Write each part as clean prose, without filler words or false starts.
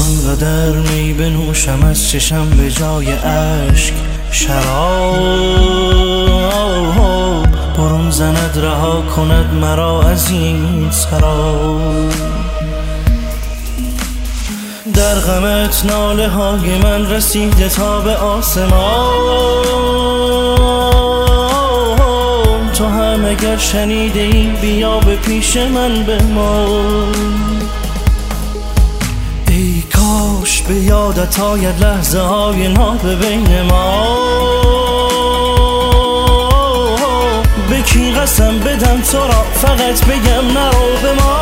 آنقدر می بنوشم از چشم به جای اشک شراب، برون زند رها کند مرا از این سراب. در غمت ناله های من رسیده تا به آسمان، تو هم اگر شنیده ای بیا به پیش من بمان. ای کاش به یادت آید لحظه های ناب بین ما، به کی قسم بدم تو را فقط بگم نرو به ما.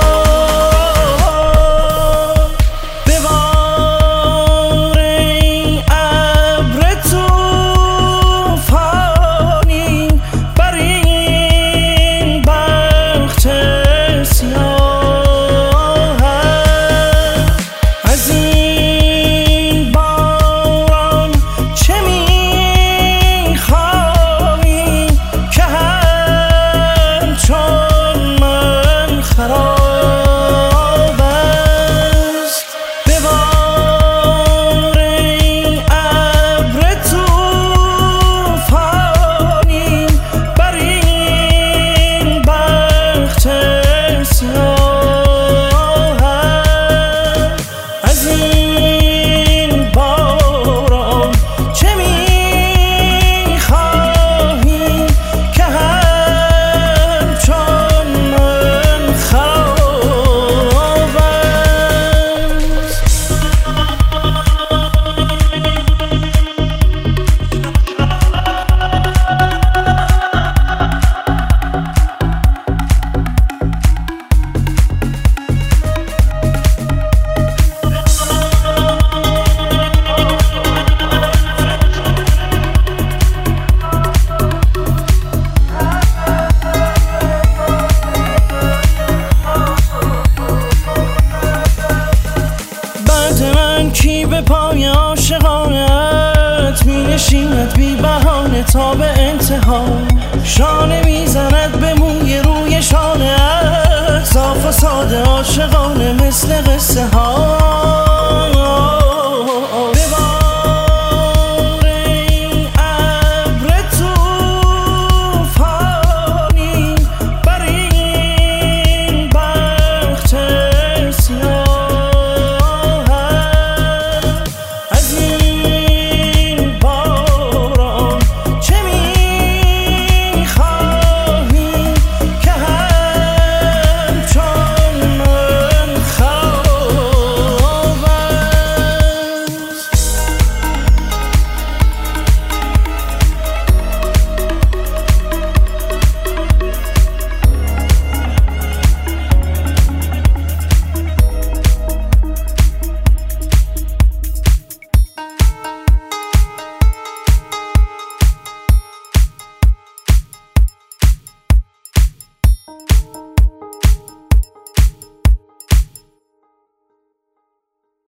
کی به پای عاشقانت می نشیند بی بهانه تا به انتها، شانه میزند به موی روی شانه، صاف و ساده عاشقانه مثل قصه ها.